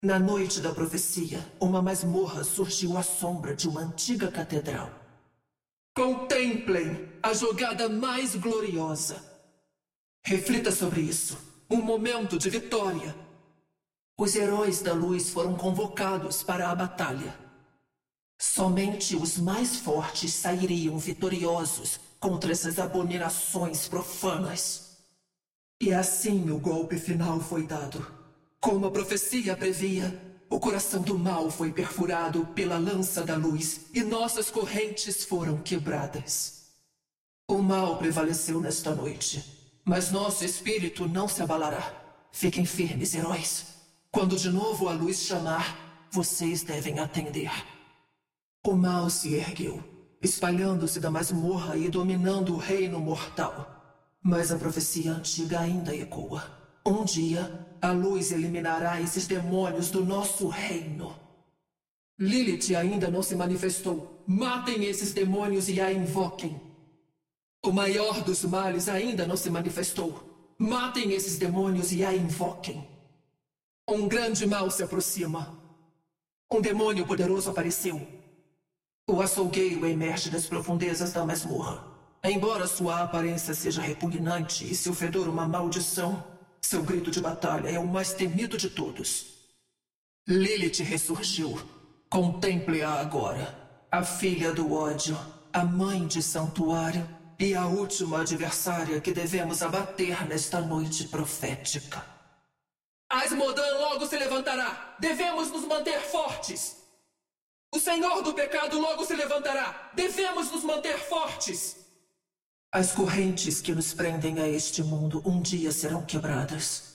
Na noite da profecia, uma masmorra surgiu à sombra de uma antiga catedral. Contemplem a jogada mais gloriosa. Reflita sobre isso. Um momento de vitória. Os heróis da luz foram convocados para a batalha. Somente os mais fortes sairiam vitoriosos contra essas abominações profanas. E assim o golpe final foi dado. Como a profecia previa, o coração do mal foi perfurado pela lança da luz e nossas correntes foram quebradas. O mal prevaleceu nesta noite, mas nosso espírito não se abalará. Fiquem firmes, heróis. Quando de novo a luz chamar, vocês devem atender. O mal se ergueu, espalhando-se da masmorra e dominando o reino mortal. Mas a profecia antiga ainda ecoa. Um dia, a luz eliminará esses demônios do nosso reino. Lilith ainda não se manifestou. Matem esses demônios e a invoquem. O maior dos males ainda não se manifestou. Matem esses demônios e a invoquem. Um grande mal se aproxima. Um demônio poderoso apareceu. O açougueiro emerge das profundezas da masmorra. Embora sua aparência seja repugnante e seu fedor uma maldição, seu grito de batalha é o mais temido de todos. Lilith ressurgiu. Contemple-a agora. A filha do ódio, a mãe de santuário e a última adversária que devemos abater nesta noite profética. Asmodan logo se levantará. Devemos nos manter fortes. O Senhor do Pecado logo se levantará. Devemos nos manter fortes. As correntes que nos prendem a este mundo um dia serão quebradas.